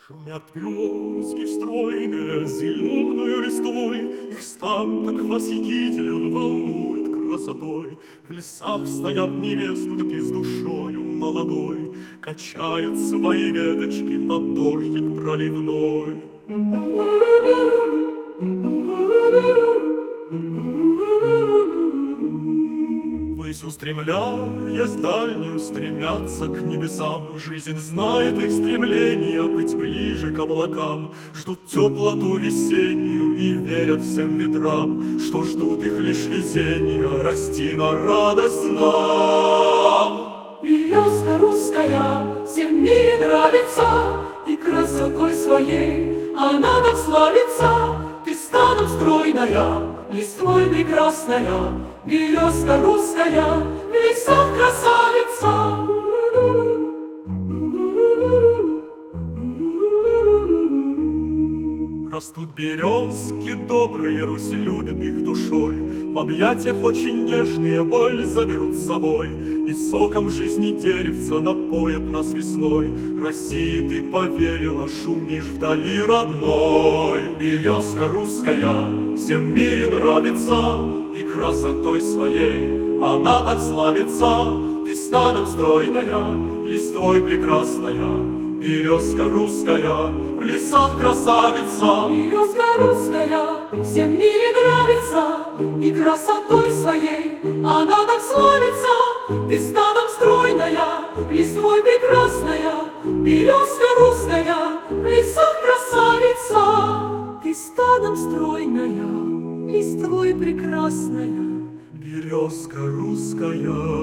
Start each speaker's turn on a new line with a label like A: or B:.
A: Шумят березки стройные, зеленой листвой, Их стан так восхитителен, волнует красотой. В лесах стоят невестки с душою молодой, Качают свои веточки под дождик проливной. Ввысь устремляясь дальнюю, стремятся к небесам. Жизнь знает их стремление быть ближе к облакам. Ждут теплоту весеннюю и верят всем ветрам, Что ждут их лишь везения, расти на радость нам.
B: Березка русская всем мире нравится, И красотой своей она так славится. Ты станом стройная, листвой прекрасная, Березка русская, в лесах красавица.
A: Растут березки добрые, Русь любит их душой, В объятиях очень нежные боль заберут с собой, И соком жизни деревца напоят нас весной. России ты поверила, шумишь вдали родной. Березка русская всем мире нравится, И красотой своей она так славится. Ты станом стройная, листвой прекрасная, Березка русская, в лесах красавица.
B: Березка русская всем мире нравится, И красотой своей она так славится. Ты станом стройная, листвой прекрасная, Березка русская, в лесах красавица. Ты станом стройная, листвой прекрасная,
A: Березка русская.